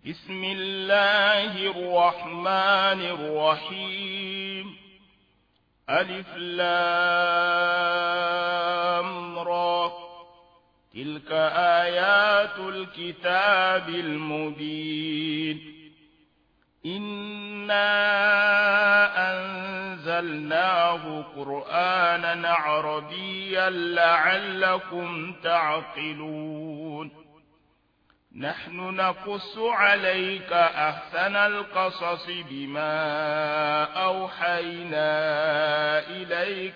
بسم الله الرحمن الرحيم. ألف لام را، تلك آيات الكتاب المبين. إنا أنزلناه قرآنا عربيا لعلكم تعقلون. نحن نقص عليك أحسن القصص بما أوحينا إليك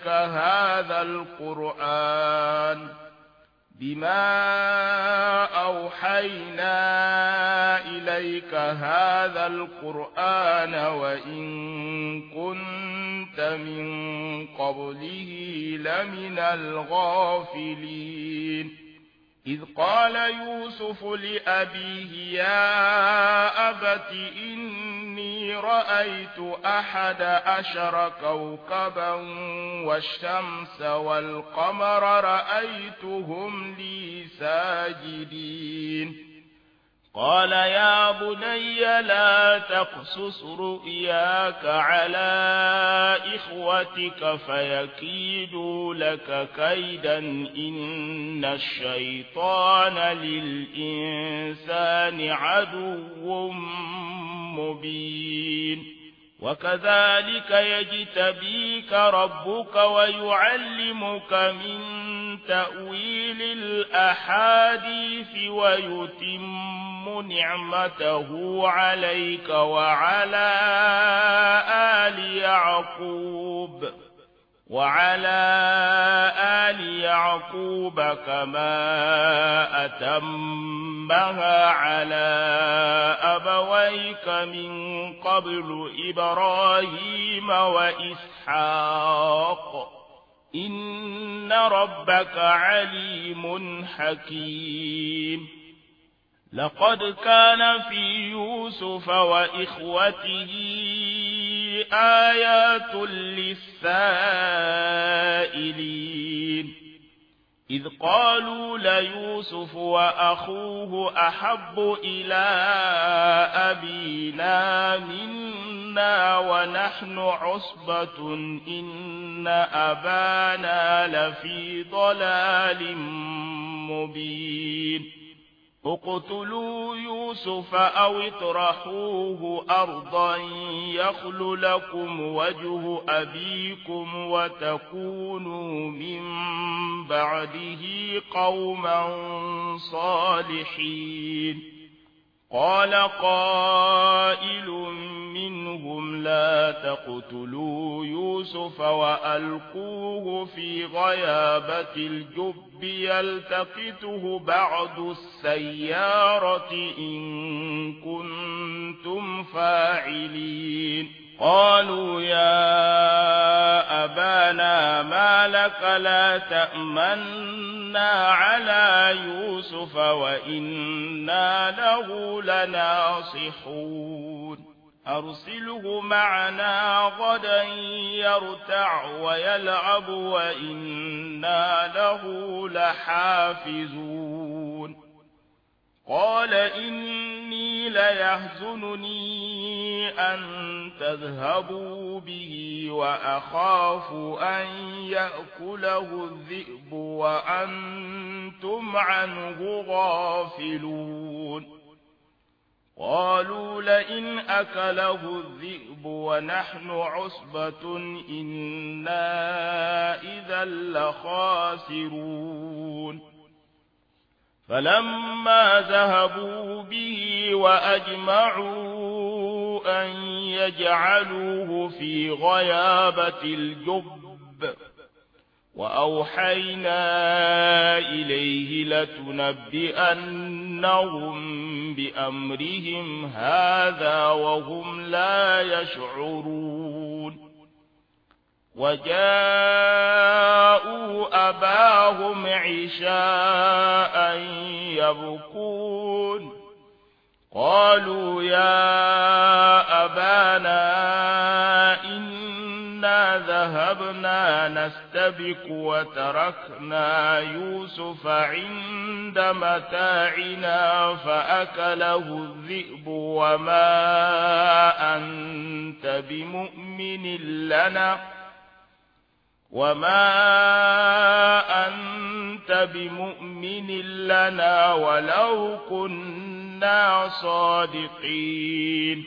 هذا القرآن وإن كنت من قبله لمن الغافلين. إذ قال يوسف لأبيه يا أبت إني رأيت 11 كوكبا والشمس والقمر رأيتهم لي ساجدين. قال يا بني لا تقصص رؤياك على إخوتك فيكيدوا لك كيدا إن الشيطان للإنسان عدو مبين. وكذلك يجتبيك ربك ويعلمك من تأويل الأحاديث ويتم نعمته عليك وعلى آل يعقوب كما أتمها على أبويك من قبل إبراهيم وإسحاق إن ربك عليم حكيم. لقد كان في يوسف وإخوته آيات للسائلين. إذ قالوا ليوسف وأخوه أحب إلى أبينا منا ونحن عصبة إن أبانا لفي ضلال مبين. اقتلوا يوسف أو اطرحوه أرضا يخل لكم وجه أبيكم وتكونوا من بعده قوما صالحين. قال قائل منهم لا تقتلوا يوسف وألقوه في غيابة الجب يلتقطه بعض السيارة إن كنتم فاعلين. قالوا يا أبانا ما لك لا تأمنا على يوسف وإنا له لناصحون. أرسله معنا غدا يرتع ويلعب وإنا له لحافظون. قال إني ليحزنني أن تذهبوا به وأخاف أن يأكله الذئب وأنتم عنه غافلون. قالوا لئن أكله الذئب ونحن عصبة إنا إذا لخاسرون. فلما ذهبوا به وأجمعوا أن يجعلوه في غيابة الجب وأوحينا إليه لتنبئنهم بأمرهم هذا وهم لا يشعرون. وجاءوا أباهم عشاء يبكون. قالوا يا أبانا إنا ذهبنا نستبق وتركنا يوسف عند متاعنا فأكله الذئب وما أنت بمؤمن لنا ولو كنا صادقين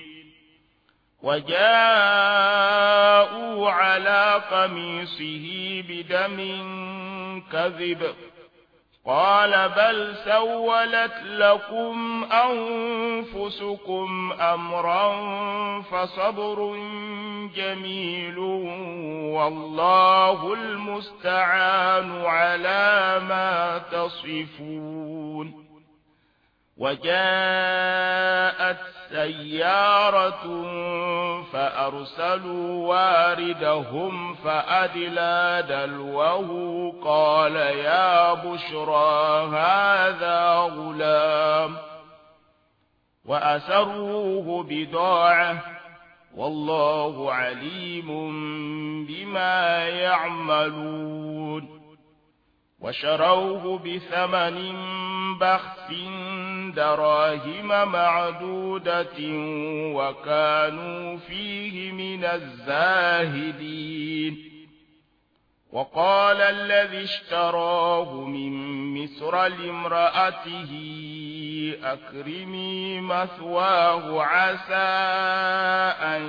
وجاءوا على قميصه بدم كذب قال بل سولت لكم أنفسكم أمرا فصبر جميل والله المستعان على ما تصفون وجاءت سيارة فأرسلوا واردهم فأدلى دلوه قال يا بشرى هذا غلام وأسروه بضاعة والله عليم بما يعملون وشروه بثمن بخس دراهم معدودة وكانوا فيه من الزاهدين وقال الذي اشتراه من مصر لامرأته أكرمي مثواه عسى أن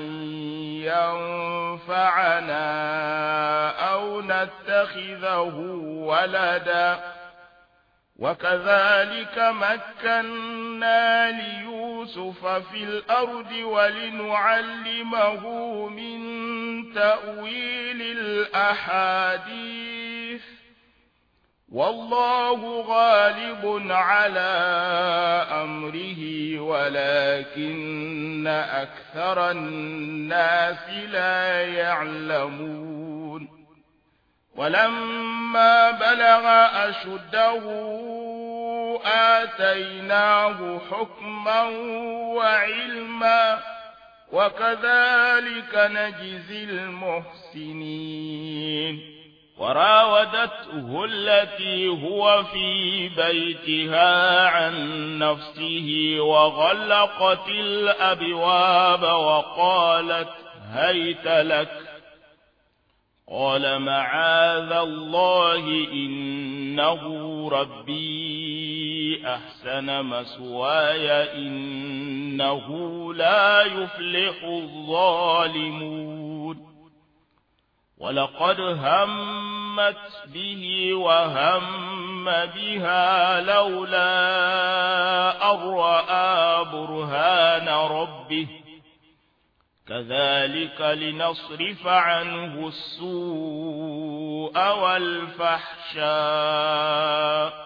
ينفعنا أو نتخذه ولدا وكذلك مكنا ليوسف في الأرض ولنعلمه من تأويل الأحاديث والله غالب على أمره ولكن أكثر الناس لا يعلمون ولما بلغ أشده آتيناه حكما وعلما وكذلك نجزي المحسنين وراودته التي هو في بيتها عن نفسه وغلقت الأبواب وقالت هيت لك قال معاذ الله إنه ربي أحسن مثواي إنه لا يفلح الظالمون ولقد همت به وهم بها لولا أن رأى برهان ربه كذلك لنصرف عنه السوء والفحشاء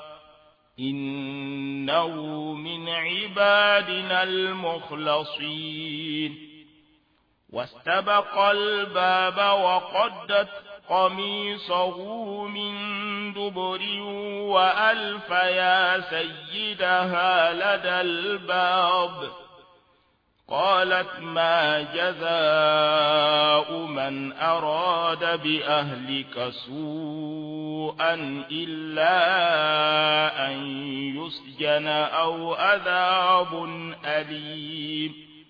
إنه من عبادنا المخلصين واستبق الباب وقدت قميصه من دبر وألف يا سيدها لدى الباب قالت ما جزاء من أراد بأهلك سوءا إلا أن يسجن أو عذاب أليم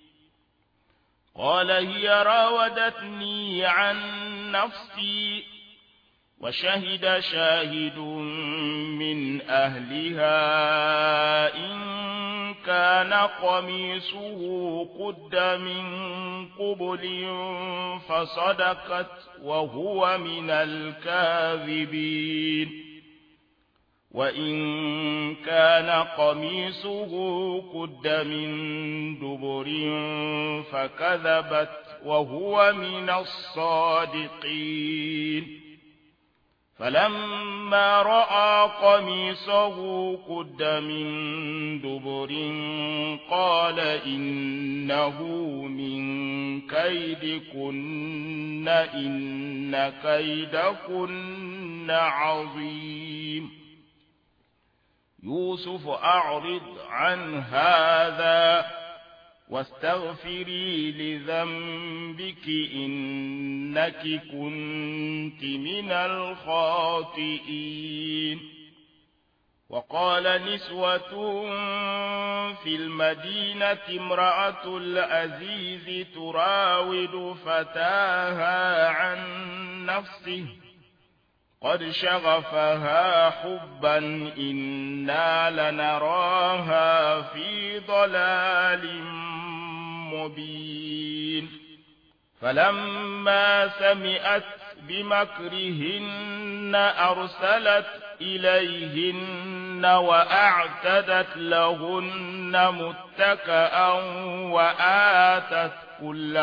قال هي راودتني عن نفسي وشهد شاهد من أهلها إن كان قميصه قد من قبل فصدقت وهو من الكاذبين وإن كان قميصه قد من دبر فكذبت وهو من الصادقين فلما رأى قميصه قد من دبر قال إنه من كيدكن إن كيدكن عظيم يوسف أعرض عن هذا واستغفري لذنبك إنك كنت من الخاطئين. وقال نسوة في المدينة امرأة العزيز تراود فتاها عن نفسه قد شغفها حبا إنا لنراها في ضلال مبين. فلما سمعت بمكرهن أرسلت إليهن وأعتدت لهن متكئا وآتت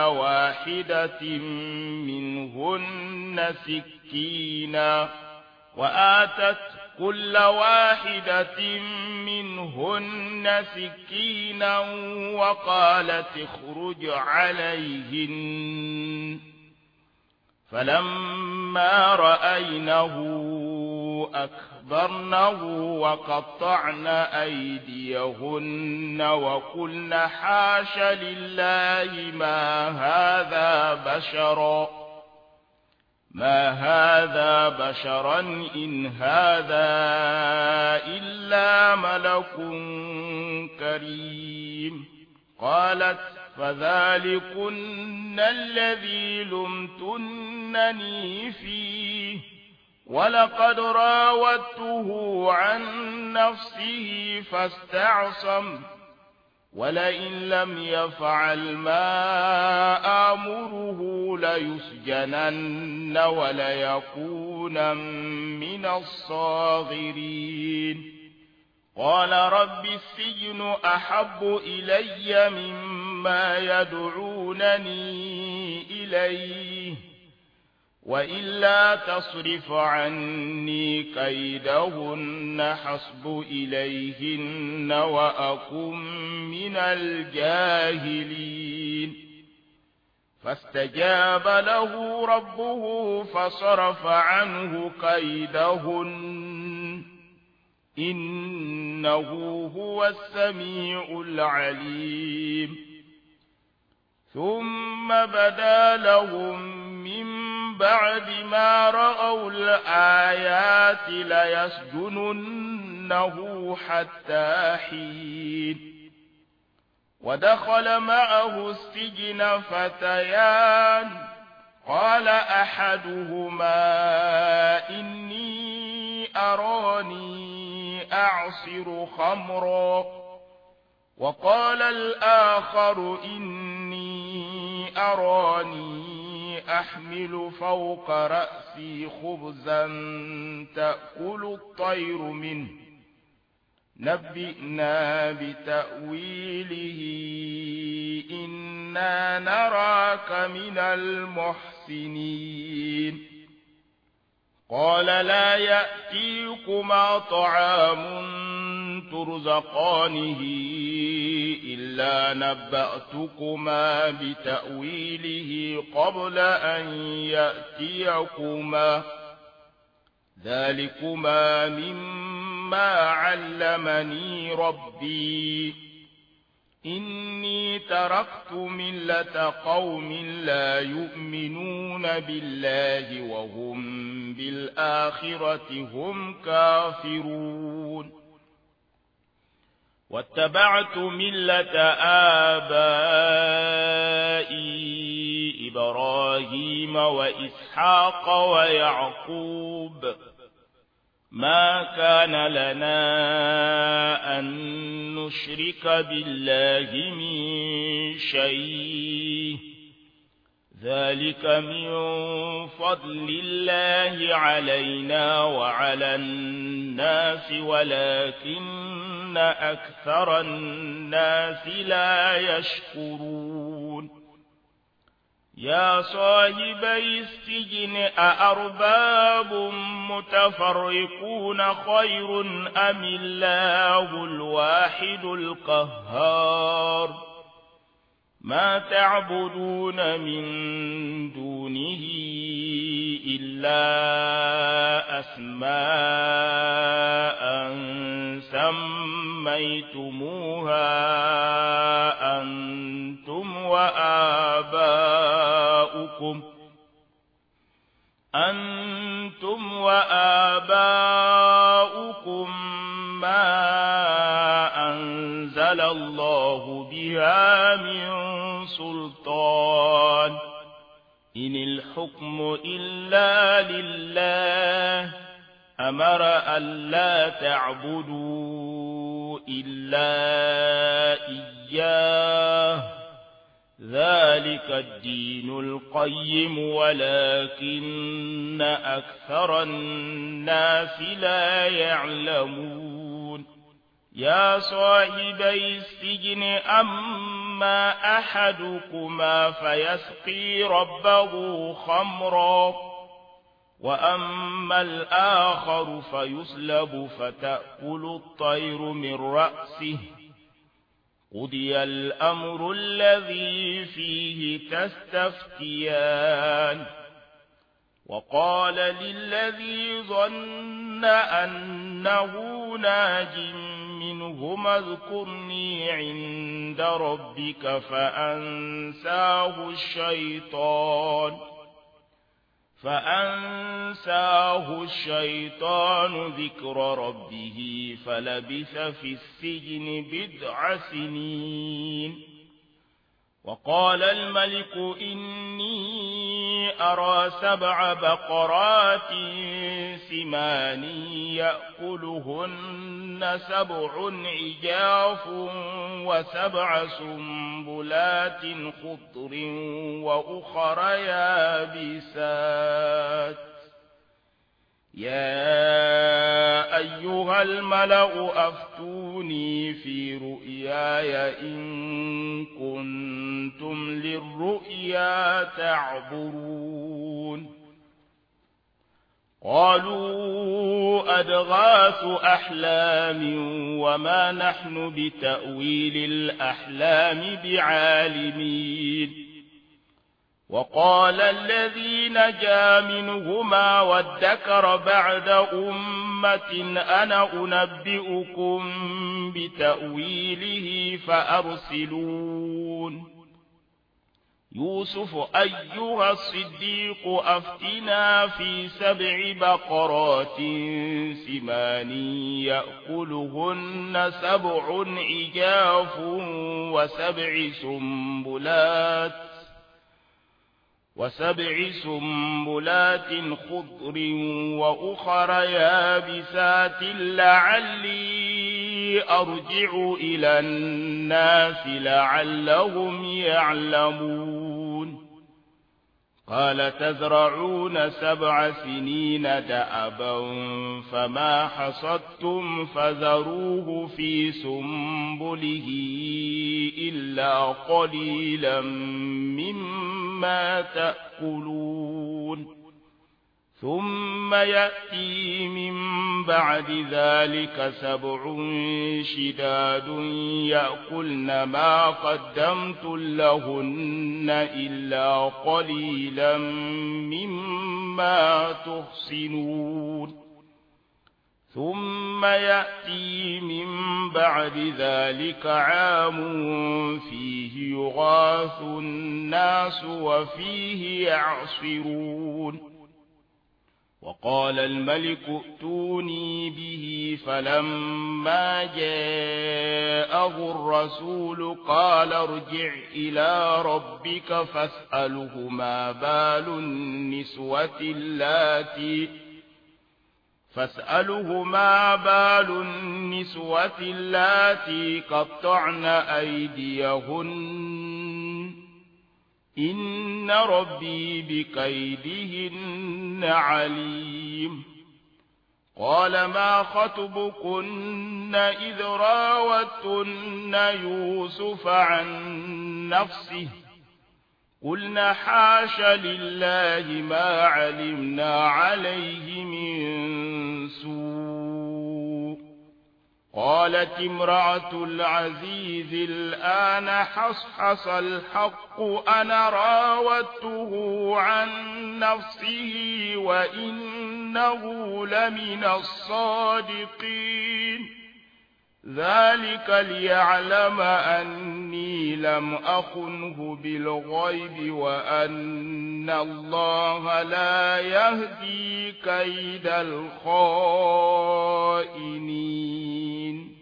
كل واحدة منهن سكينا وقالت اخرج عليهن. فلما رأينه أكبرنه وقطعن أيديهن وقلن حاش لله ما هذا بشرا إن هذا إلا ملك كريم. قالت فذلكن الذي لمتنني فيه ولقد راودته عن نفسه فاستعصم ولئن لم يفعل ما آمره ليسجنن وليكونن من الصاغرين. قال رب السجن أحب إلي مما يدعونني إليه وإلا تصرف عني كيدهن حسب إليهن وأكن من الجاهلين. فاستجاب له ربه فصرف عنه كيدهن إنه هو السميع العليم. ثم بدا لهم من بعد ما رأوا الآيات ليسجننه حتى حين. ودخل معه السجن فتيان قال أحدهما إني أراني أعصر خمرا وقال الآخر إني أراني أحمل فوق رأسي خبزا تأكل الطير منه نبئنا بتأويله إنا نراك من المحسنين. قال لا يأتيكما طعام ترزقانه إلا نبأتكما بتأويله قبل أن يأتيكما ذلكما مما علمني ربي إني تركت ملة قوم لا يؤمنون بالله وهم بالآخرة هم كافرون. واتبعت ملة آبائي إبراهيم وإسحاق ويعقوب ما كان لنا أن نشرك بالله من شيء ذلك من فضل الله علينا وعلى الناس ولكن أكثر الناس لا يشكرون. يا صاحبي السجن أأرباب متفرقون خير أم الله الواحد القهار ما تعبدون من دونه إلا أسماء سميتموها أنتم وآباؤكم ما أنزل الله بها من سلطان إن الحكم إلا لله أمر ألا تعبدوا إلا إياه ذلك الدين القيم ولكن أكثر الناس لا يعلمون يا صاحبي السجن أما أحدكما فيسقي ربه خمرا وأما الآخر فيصلب فتأكل الطير من رأسه قضي الأمر الذي فيه تستفتيان وقال للذي ظن أنه ناج منهما اذكرني عند ربك فأنساه الشيطان ذكر ربه فلبث في السجن 9 سنين وقال الملك إني أرى 7 بقرات سمان يأكلهن 7 عجاف و7 سنبلات خضر وأخر يابسات يا أيها الملأ أفتوني في رؤياي إن كنتم للرؤيا تعبرون قالوا أضغاث أحلام وما نحن بتأويل الأحلام بعالمين وقال الذي نجا منهما وادكر بعد أمة أنا أنبئكم بتأويله فأرسلون يوسف أيها الصديق أفتنا في 7 بقرات سمان يأكلهن 7 عجاف و7 سنبلات خضر وأخر يابسات لعلي أرجع إلى الناس لعلهم يعلمون قال تزرعون 7 سنين دأبا فما حصدتم فذروه في سنبله إلا قليلا مما تأكلون ثم يأتي من بعد ذلك 7 شداد يأكلن ما قدمتم لهن إلا قليلا مما تحصنون ثم يأتي من بعد ذلك عام فيه يغاث الناس وفيه يعصرون وقال الملك ائتوني به فلما جاءه الرسول قال ارجع إلى ربك فاسأله ما بال النسوة اللاتي قطعن أيديهن إن ربي بكيدهن عليم قال ما خطبكن إذ راوتن يوسف عن نفسه قلنا حاش لله ما علمنا عليه من سوء قالت امرأة العزيز الآن حصحص الحق أنا راودته عن نفسه وإنه لمن الصادقين ذلك ليعلم أني لم أخنه بالغيب وأن الله لا يهدي كيد الخائنين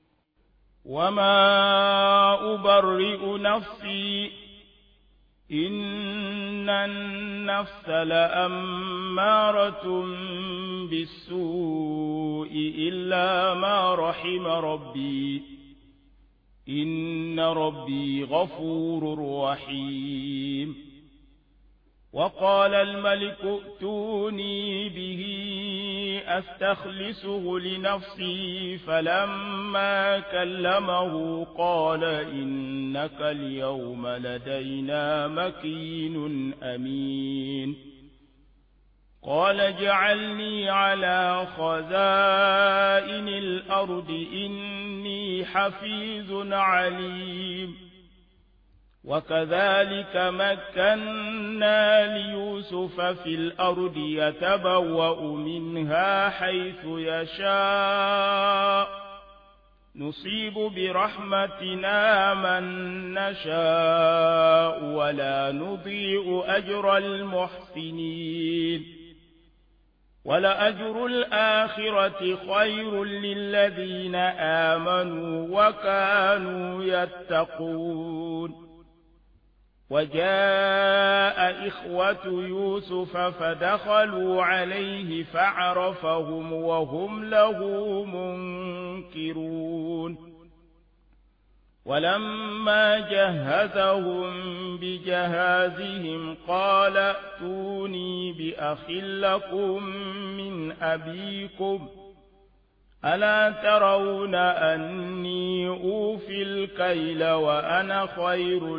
وما أبرئ نفسي إن النفس لأمارة بالسوء إلا ما رحم ربي إن ربي غفور رحيم وقال الملك ائتوني به أستخلصه لنفسي فلما كلمه قال إنك اليوم لدينا مكين أمين قال اجعلني على خزائن الأرض إني حفيظ عليم وكذلك مكنا ليوسف في الأرض يتبوأ منها حيث يشاء نصيب برحمتنا من نشاء ولا نضيع أجر المحسنين ولأجر الآخرة خير للذين آمنوا وكانوا يتقون وجاء إخوة يوسف فدخلوا عليه فعرفهم وهم له منكرون ولما جهزهم بجهازهم قال ائتوني بأخ لكم من أبيكم ألا ترون أني أوفي الكيل وأنا خير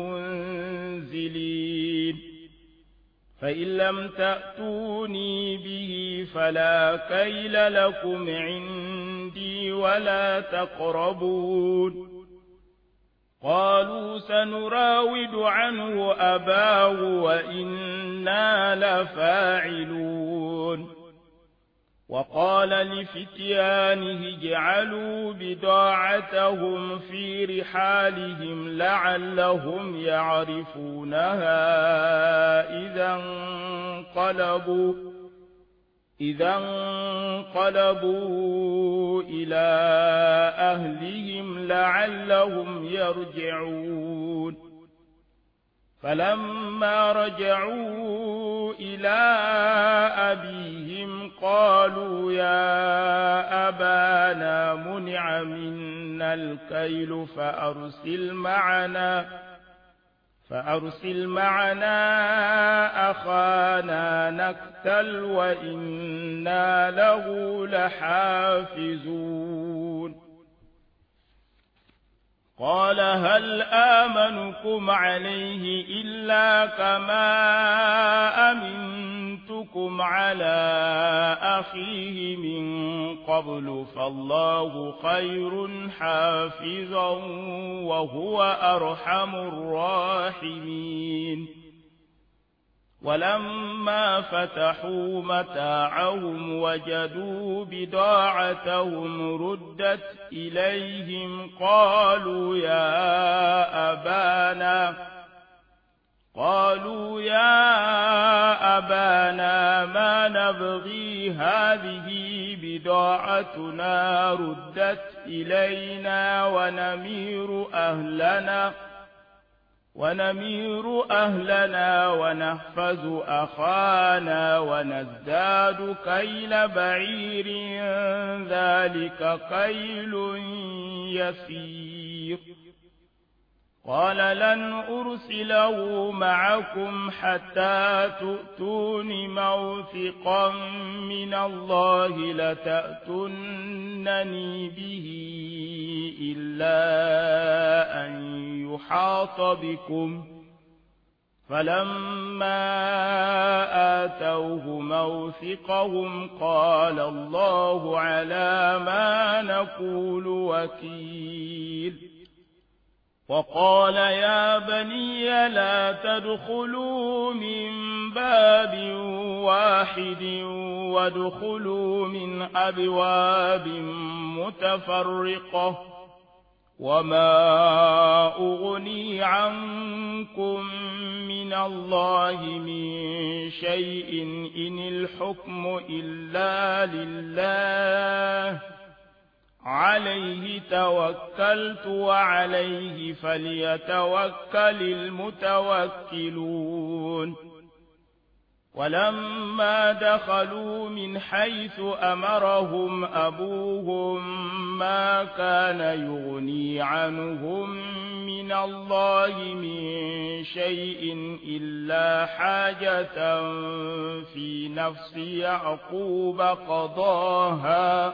المنزلين فإن لم تأتوني به فلا كيل لكم عندي ولا تقربون قالوا سنراود عنه أباه وإنا لفاعلون وقال لفتيانه اجعلوا بضاعتهم في رحالهم لعلهم يعرفونها إذا انقلبوا إلى أهلهم لعلهم يرجعون فلما رجعوا إلى أبيهم قالوا يا أبانا منع منا الكيل فأرسل معنا أخانا نكتل وإنا له لحافظون قال هل آمنكم عليه إلا كما أمنتكم على أخيه من قبل فالله خير حافظا وهو أرحم الراحمين ولما فتحوا متاعهم وجدوا بضاعتهم ردت إليهم قالوا يا أبانا ما نبغي هذه بضاعتنا ردت إلينا ونمير أهلنا ونحفظ أخانا ونزداد كيل بعير ذلك كيل يسير قال لن أرسله معكم حتى تؤتون موثقا من الله لتأتونني به إلا أن يحاط بكم فلما آتوه موثقهم قال الله على ما نقول وكيل وقال يا بني لا تدخلوا من باب واحد وادخلوا من أبواب متفرقة وما أغني عنكم من الله من شيء إن الحكم إلا لله عليه توكلت وعليه فليتوكل المتوكلون ولما دخلوا من حيث أمرهم أبوهم ما كان يغني عنهم من الله من شيء إلا حاجة في نفس يعقوب قضاها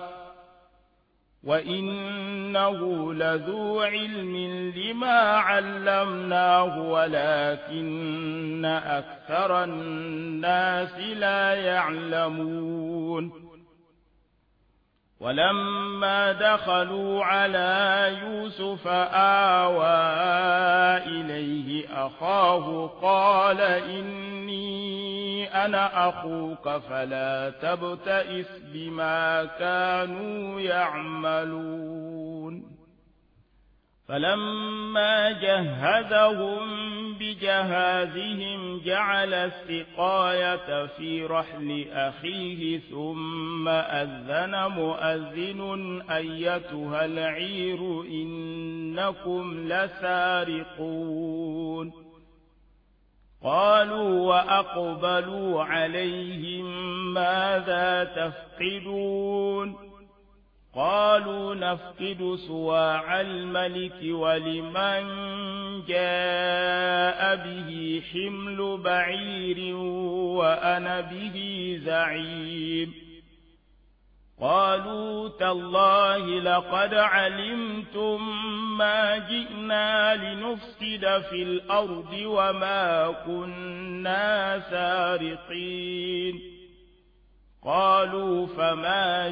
وإنه لذو علم لما علمناه ولكن أكثر الناس لا يعلمون ولما دخلوا على يوسف آوى إليه أخاه قال إني أنا أخوك فلا تبتئس بما كانوا يعملون فلما جهزهم بجهازهم جعل السقاية في رحل أخيه ثم أذن مؤذن أيتها العير إنكم لسارقون قالوا وأقبلوا عليهم ماذا تفقدون قالوا نفقد صواع الملك ولمن جاء به حمل بعير وأنا به زعيم قالوا تالله لقد علمتم ما جئنا لنفسد في الأرض وما كنا سارقين قالوا فما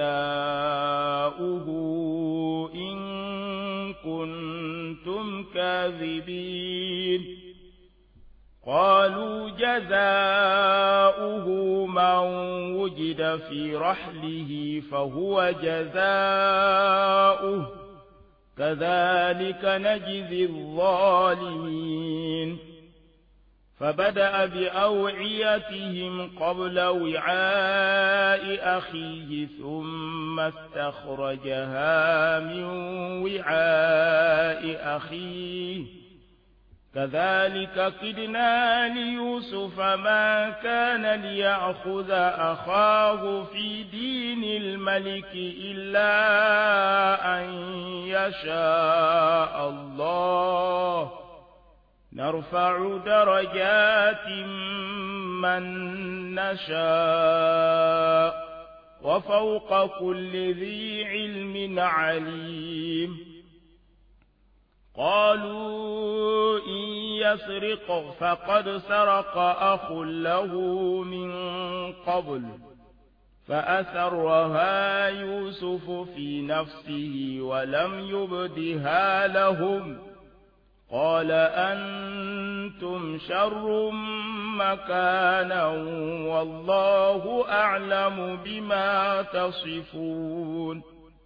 جزاؤه إن كنتم كاذبين قالوا جزاؤه من وجد في رحله فهو جزاؤه كذلك نجزي الظالمين فبدأ بأوعيتهم قبل وعاء أخيه ثم استخرجها من وعاء أخيه كذلك كدنا ليوسف ما كان ليأخذ أخاه في دين الملك إلا أن يشاء الله نرفع درجات من نشاء وفوق كل ذي علم عليم قالوا إن يسرق فقد سرق أخ له من قبل فأسرها يوسف في نفسه ولم يبدها لهم قال أنتم شر مكانا والله أعلم بما تصفون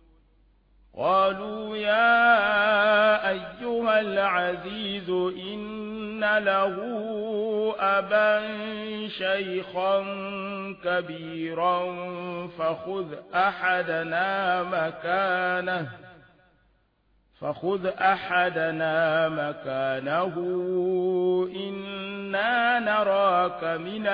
قالوا يا أيها العزيز إن له أبا شيخا كبيرا فخذ أحدنا مكانه إنا نراك من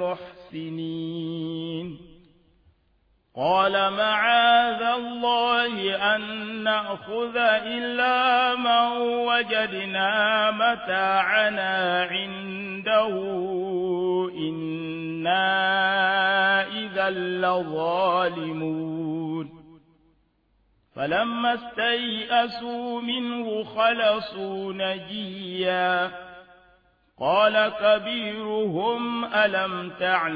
المحسنين قال معاذ الله أن نأخذ إلا من وجدنا متاعنا عنده إنا إذا لظالمون فلما استيئسوا منه خلصوا نجيا قال كبيرهم ألم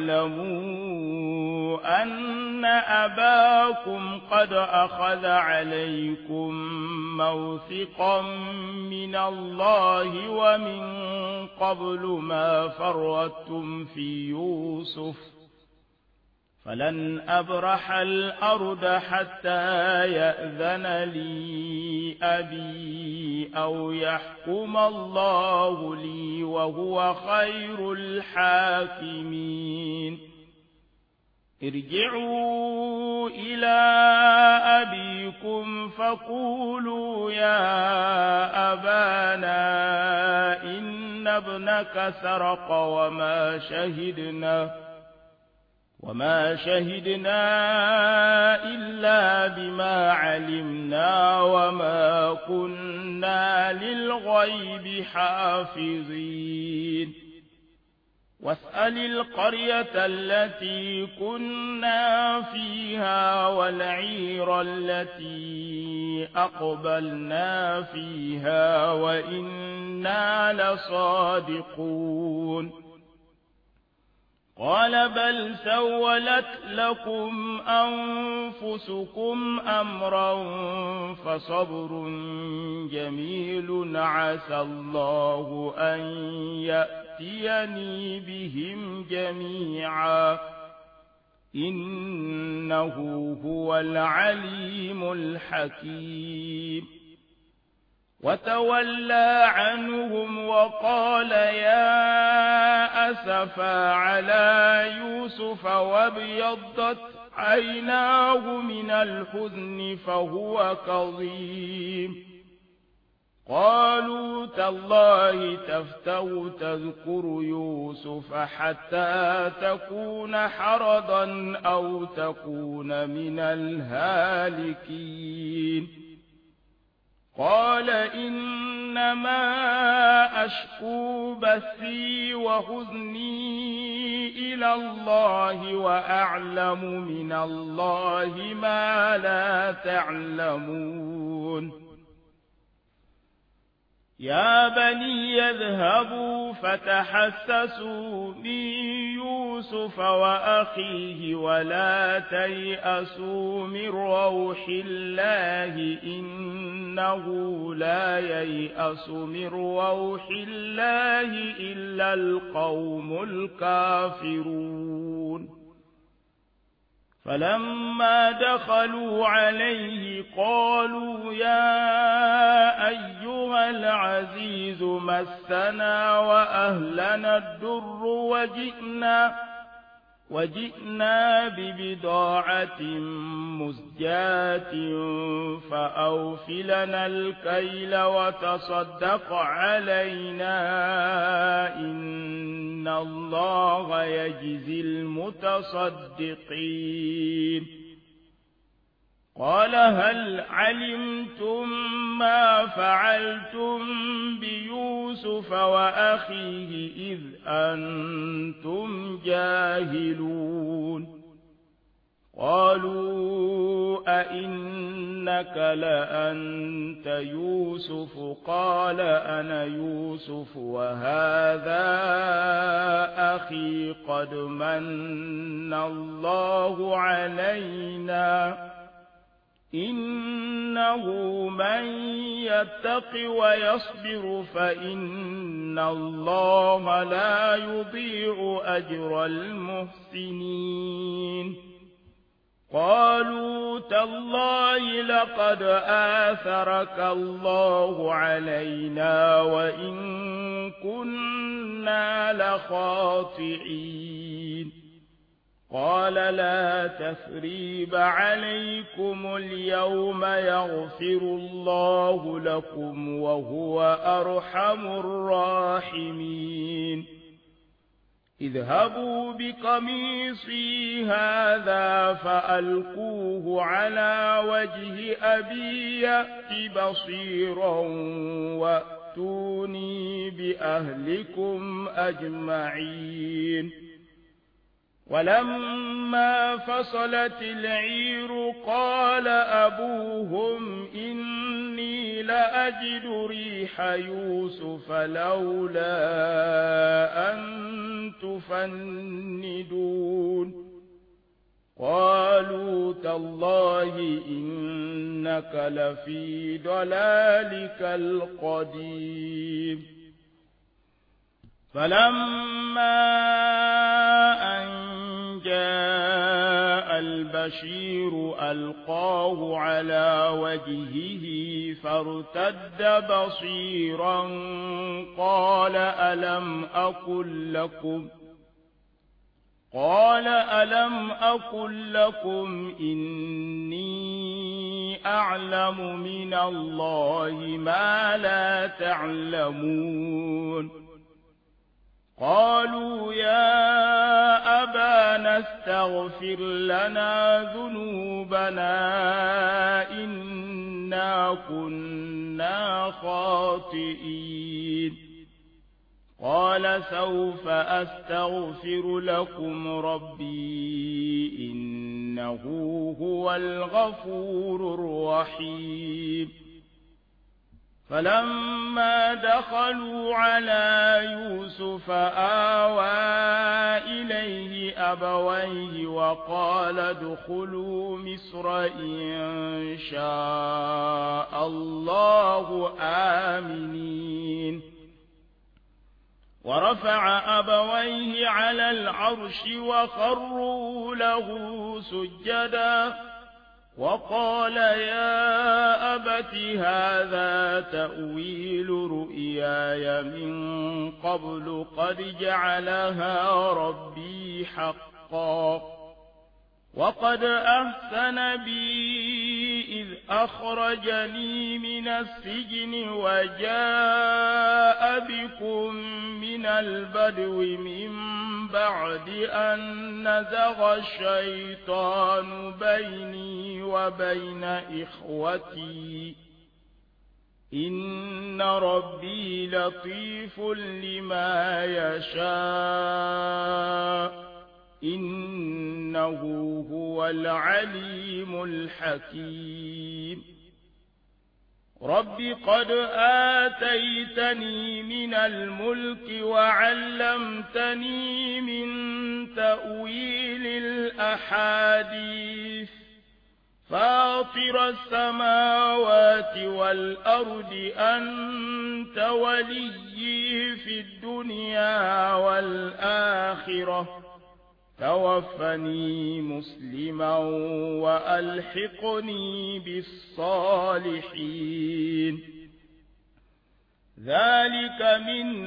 تعلموا أن أباكم قد أخذ عليكم موثقا من الله ومن قبل ما فرطتم في يوسف فلن أبرح الأرض حتى يأذن لي أبي أو يحكم الله لي وهو خير الحاكمين ارجعوا إلى أبيكم فقولوا يا أبانا إن ابنك سرق وما شهدنا إلا بما علمنا وما كنا للغيب حافظين واسأل القرية التي كنا فيها والعير التي أقبلنا فيها وإنا لصادقون قال بل سولت لكم أنفسكم أمرا فصبر جميل عسى الله أن يأتيني بهم جميعا إنه هو العليم الحكيم وتولى عنهم وقال يا أسفا على يوسف وابيضت عيناه من الحزن فهو كظيم قالوا تالله تفتأ تذكر يوسف حتى تكون حرضا أو تكون من الهالكين قال إنما أشكو بثي وحزني إلى الله وأعلم من الله ما لا تعلمون يا بني يذهبوا فتحسسوا من يوسف وأخيه ولا تيأسوا من روح الله إنه لا ييأس من روح الله إلا القوم الكافرون فلما دخلوا عليه قالوا يا أيها العزيز مسنا وأهلنا الضر وجئنا ببضاعة مزجاة فأوف لنا الكيل وتصدق علينا إن الله يجزي المتصدقين قال هل علمتم ما فعلتم بيوسف وأخيه إذ أنتم جاهلون قالوا أئنك لأنت يوسف قال أنا يوسف وهذا أخي قد من الله علينا إنه من يتق ويصبر فإن الله لا يضيع أجر المحسنين قالوا تالله لقد آثرك الله علينا وإن كنا لخاطئين قال لا تثريب عليكم اليوم يغفر الله لكم وهو أرحم الراحمين اذهبوا بقميصي هذا فألقوه على وجه أبي يأت بصيرا وأتوني بأهلكم أجمعين ولما فصلت العير قال أبوهم إني إني لأجد ريح يوسف لولا أن تفندون قالوا تالله إنك لفي ضلالك القديم فلما أن جاء البشير ألقاه على وجهه فارتد بصيرا قال ألم أقل لكم إني أعلم من الله ما لا تعلمون قالوا يا أبانا استغفر لنا ذنوبنا إنا كنا خاطئين قال سوف أستغفر لكم ربي إنه هو الغفور الرحيم فلما دخلوا على يوسف آوى إليه أبويه وقال ادخلوا مصر إن شاء الله آمنين ورفع أبويه على العرش وخروا له سجدا وقال يا أبت هذا تأويل رؤياي من قبل قد جعلها ربي حقا وقد أحسن بي إذ أخرجني من السجن وجاء بكم من البدو من بعد أن نزغ الشيطان بيني وبين إخوتي إن ربي لطيف لما يشاء إنه هو العليم الحكيم رب قد آتيتني من الملك وعلمتني من تأويل الأحاديث فاطر السماوات والأرض أنت وليي في الدنيا والآخرة توفني مسلما وألحقني بالصالحين ذلك من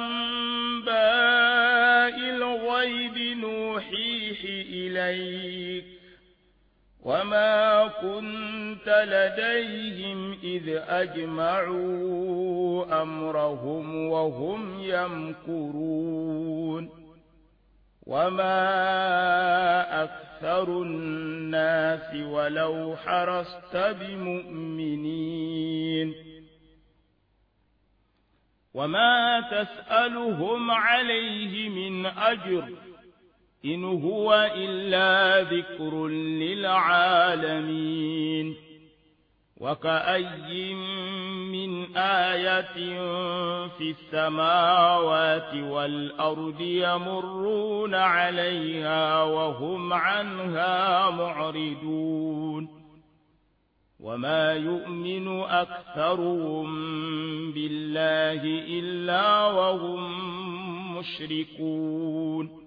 أنباء الغيب نوحيه إليك وما كنت لديهم إذ أجمعوا أمرهم وهم يمكرون وما أكثر الناس ولو حرصت بمؤمنين وما تسألهم عليه من أجر إن هو إلا ذكر للعالمين وكأي من آية في السماوات والأرض يمرون عليها وهم عنها معرضون وما يؤمن أكثرهم بالله إلا وهم مشركون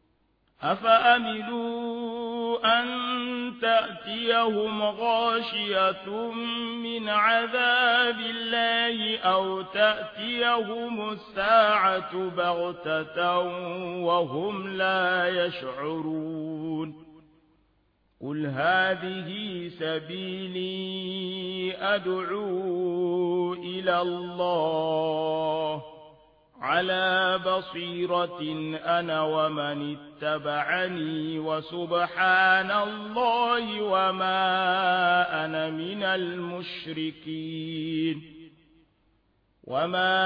أفأمنوا أن تأتيهم غاشية من عذاب الله أو تأتيهم الساعة بغتة وهم لا يشعرون قل هذه سبيلي أدعو إلى الله على بصيرة أنا ومن اتبعني وسبحان الله وما أنا من المشركين وما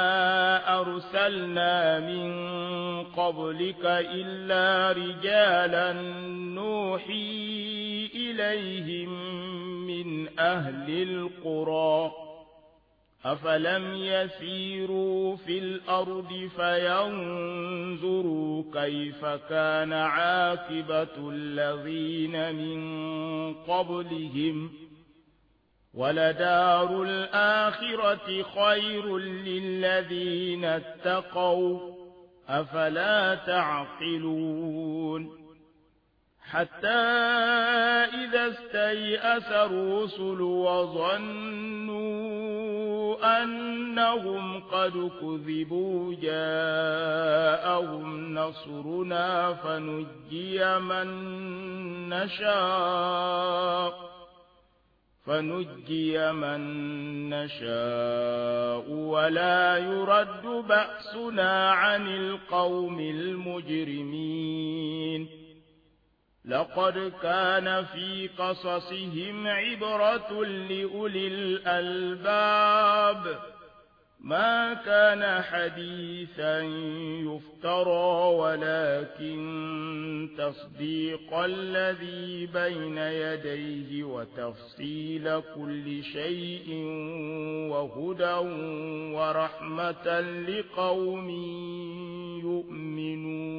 أرسلنا من قبلك إلا رجالا نوحي إليهم من أهل القرى أفلم يسيروا في الأرض فينظروا كيف كان عاقبة الذين من قبلهم ولدار الآخرة خير للذين اتقوا أفلا تعقلون حتى إذا استيأس الرسل وظنوا أنهم قد كذبوا جاءهم نصرنا فنجي من نشاء ولا يرد بأسنا عن القوم المجرمين لقد كان في قصصهم عبرة لأولي الألباب ما كان حديثا يفترى ولكن تصديق الذي بين يديه وتفصيل كل شيء وهدى ورحمة لقوم يؤمنون